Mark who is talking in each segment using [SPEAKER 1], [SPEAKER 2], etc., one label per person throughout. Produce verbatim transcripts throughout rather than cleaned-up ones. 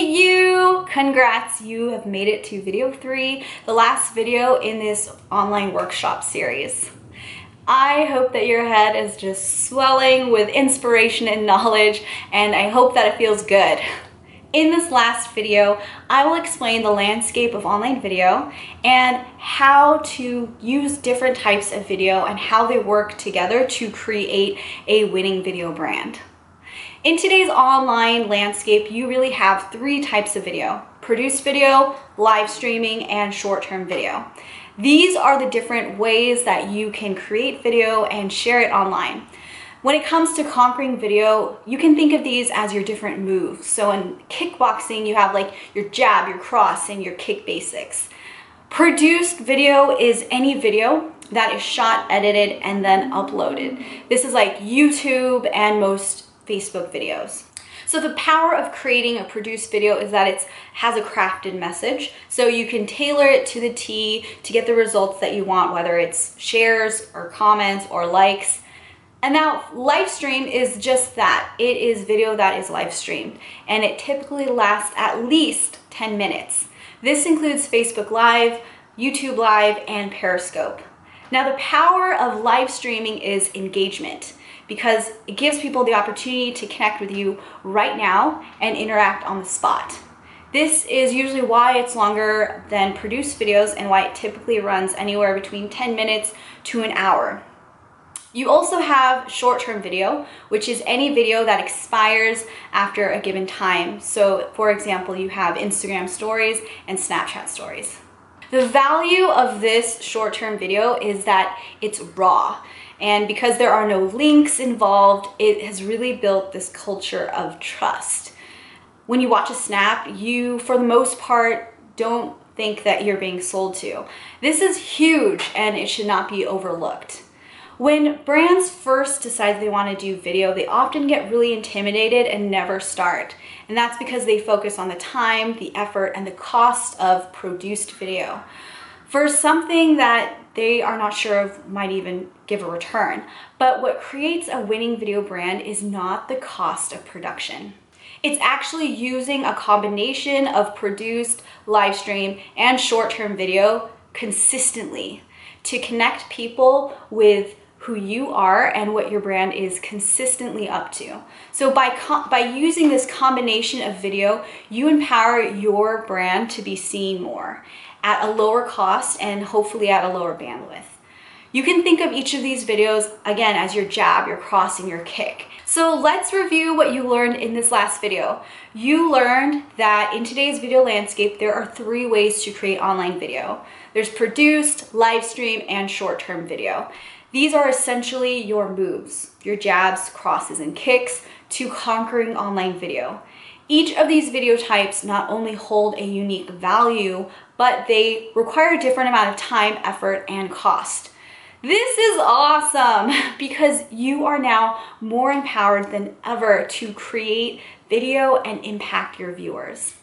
[SPEAKER 1] Hey you! Congrats, you have made it to video three, the last video in this online workshop series. I hope that your head is just swelling with inspiration and knowledge, and I hope that it feels good. In this last video, I will explain the landscape of online video and how to use different types of video and how they work together to create a winning video brand. In today's online landscape, you really have three types of video: produced video, live streaming, and short-term video. These are the different ways that you can create video and share it online. When it comes to conquering video, you can think of these as your different moves. So in kickboxing, you have like your jab, your cross, and your kick basics. Produced video is any video that is shot, edited, and then uploaded. This is like YouTube and most Facebook videos. So the power of creating a produced video is that it has a crafted message. So you can tailor it to the T to get the results that you want, whether it's shares or comments or likes. And now live stream is just that. It is video that is live streamed, and it typically lasts at least ten minutes. This includes Facebook Live, YouTube Live, and Periscope. Now the power of live streaming is engagement, because it gives people the opportunity to connect with you right now and interact on the spot. This is usually why it's longer than produced videos and why it typically runs anywhere between ten minutes to an hour. You also have short-term video, which is any video that expires after a given time. So for example, you have Instagram stories and Snapchat stories. The value of this short-term video is that it's raw. And because there are no links involved, it has really built this culture of trust. When you watch a snap, you, for the most part, don't think that you're being sold to. This is huge, and it should not be overlooked. When brands first decide they want to do video, they often get really intimidated and never start. And that's because they focus on the time, the effort, and the cost of produced video for something that they are not sure of might even give a return. But what creates a winning video brand is not the cost of production. It's actually using a combination of produced, live stream, and short-term video consistently to connect people with who you are and what your brand is consistently up to. So by, by using this combination of video, you empower your brand to be seen more at a lower cost and hopefully at a lower bandwidth. You can think of each of these videos, again, as your jab, your cross, and your kick. So let's review what you learned in this last video. You learned that in today's video landscape, there are three ways to create online video. There's produced, live stream, and short-term video. These are essentially your moves, your jabs, crosses, and kicks to conquering online video. Each of these video types not only hold a unique value, but they require a different amount of time, effort, and cost. This is awesome because you are now more empowered than ever to create video and impact your viewers.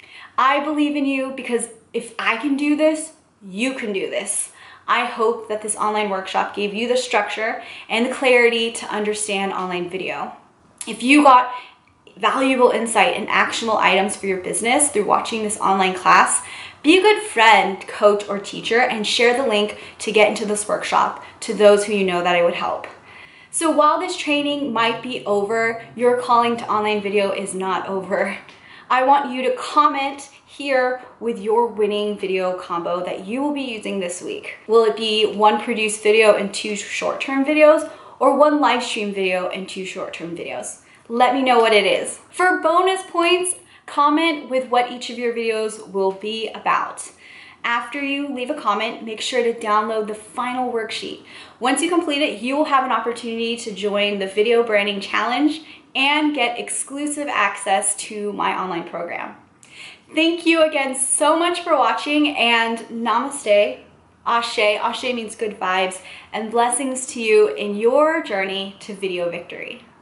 [SPEAKER 1] I believe in you because if I can do this, you can do this. I hope that this online workshop gave you the structure and the clarity to understand online video. If you got valuable insight and actionable items for your business through watching this online class, be a good friend, coach, or teacher and share the link to get into this workshop to those who you know that it would help. So while this training might be over, your calling to online video is not over. I want you to comment here with your winning video combo that you will be using this week. Will it be one produced video and two short-term videos, or one live stream video and two short-term videos? Let me know what it is. For bonus points, comment with what each of your videos will be about. After you leave a comment, make sure to download the final worksheet. Once you complete it, you will have an opportunity to join the Video Branding Challenge and get exclusive access to my online program. Thank you again so much for watching, and namaste, ashe, ashe means good vibes, and blessings to you in your journey to video victory.